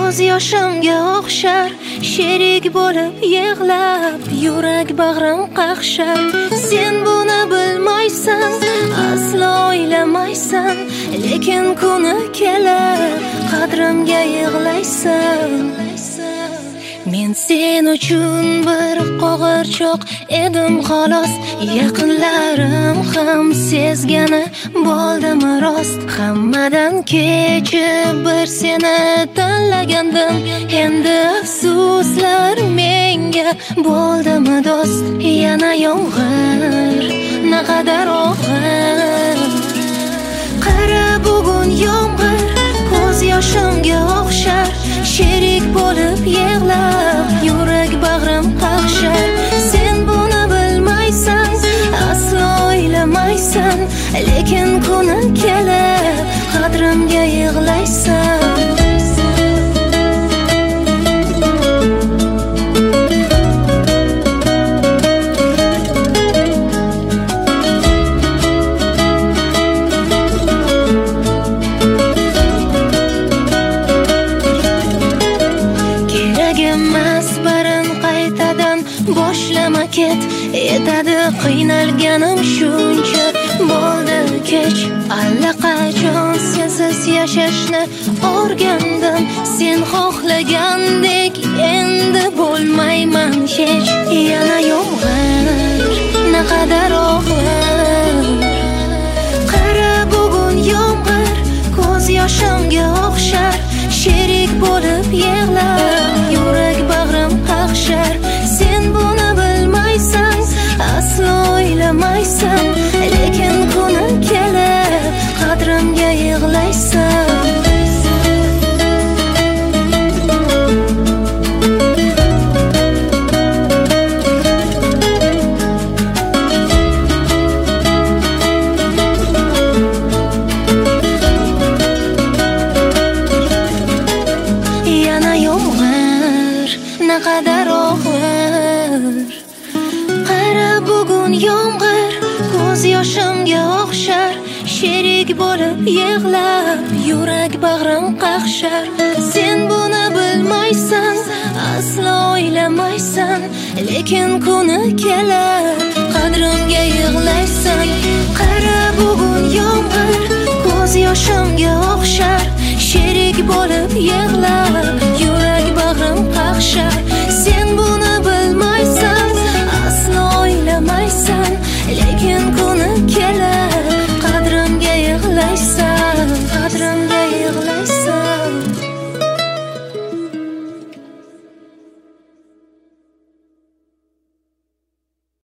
ko'z yoshimga o'xshar, sherik bo'lib yig'lab yurak bag'rim qaqshar. Sen buni bilmaysan, aslo o'ylamaysan, lekin kuni kelib qadrimga yig'laysan. Men sen uchun bir qo'g'irchoq edim xolos, yaqinlarim ham sezgani bo'ldimi rost. Hammadan kechib bir seni tanlagandim, endi afsuslar menga bo'ldimi do'st. Yana yomg'ir, naqadar og'ir. Qara bugun yomg'ir, ko'z yoshimga o'xshar, sherik bo'lib yig'lab yurak bag'rim qaqshar. Sen buni bilmaysan, aslo o'ylamaysan, lekin kuni kelib qadrimga yig'laysan. Boshlama ket, yetadi qiynalganim shuncha. Bo'ldi kech, allaqachon sensiz yashashni o'rgandim. Sen xohlagandek endi bo'lmayman hech. Yana yomg'ir, naqadar og'ir. Qara bugun yomg'ir, ko'z yoshimga o'xshar, sherik bo'lib yig'lab yurak bag'rim qaqshar. Sen buni bilmaysan, aslo o'ylamaysan, lekin kuni kelib qadrimga yig'laysan. Yana yomg'ir, naqadar og'ir. Qara bugun yomg'ir, ko'z yoshimga o'xshar, sherik bo'lib yig'lab yurak bag'rim qaqshar. Sen buni bilmaysan, aslo o'ylamaysan, lekin kuni kelib qadrimga yig'laysan. Qara bugun yomg'ir, ko'z yoshimga o'xshar, sherik bo'lib yig'lab